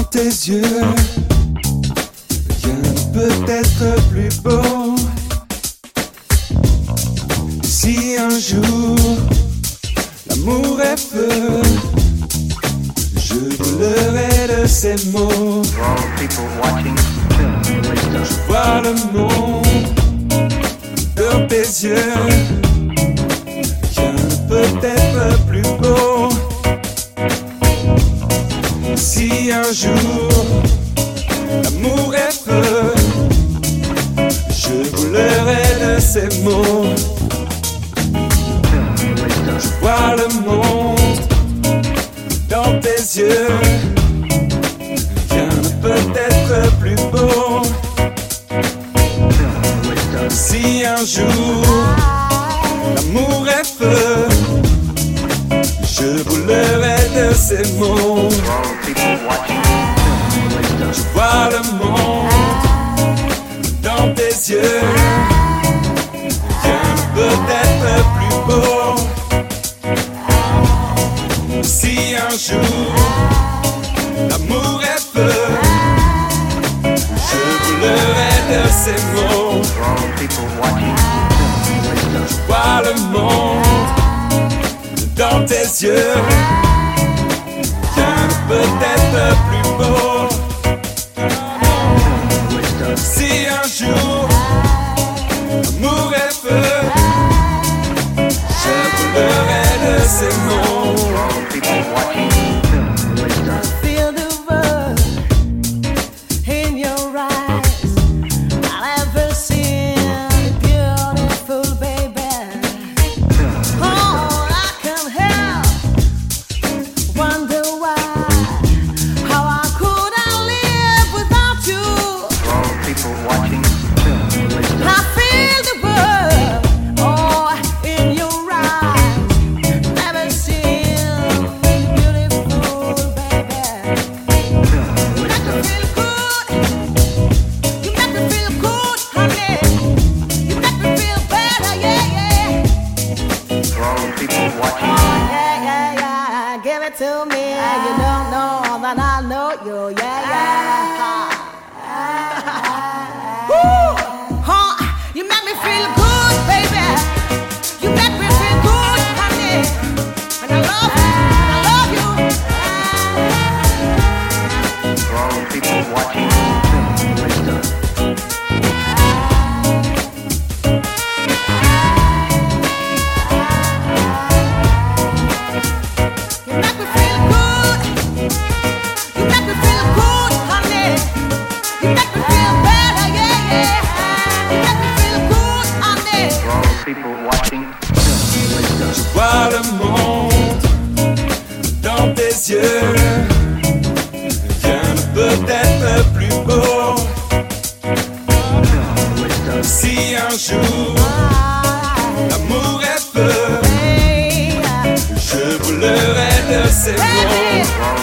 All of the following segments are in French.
tes yeux, rien ne peut être plus beau. Si un jour l'amour est feu, je brûlerai de ces mots. Je vois le monde dans tes yeux, rien ne peut être plus beau. Si un jour l'amour est feu, je brûlerai de ces mots. Je vois le monde dans tes yeux, rien ne peut être plus beau. Si un jour l'amour est feu, je brûlerai de ces mots. Je vois le monde dans tes yeux, rien ne peut être plus beau. Si un jour l'amour est feu, je brûlerai de ces mots. Je vois le monde dans tes yeux, rien ne peut être plus beau. Si un jour l'amour est feu, je brûlerai de ces mots. Feel the world in your eyes. I've never seen a beautiful baby. Oh, I can't help wonder why. How could I live without you? I feel the world, oh, in your eyes. Never seen a beautiful baby. You make me feel good. You make me feel good, honey. You make me feel better, yeah, yeah. Oh, yeah, yeah, yeah. Give it to me. You don't know that I know you, yeah, yeah. Woo! Huh? You make me feel good, baby. You make me feel good, honey. And I love you, You make me feel good. You make me feel good, honey. You make me feel better, yeah, yeah. You make me feel good, honey. Je vois le monde dans tes yeux, rien ne peut être plus beau. Si un jour l'amour est feu, je brûlerai de ces mots.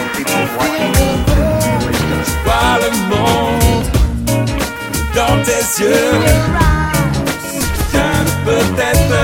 Je vois le monde dans tes yeux, rien ne peut être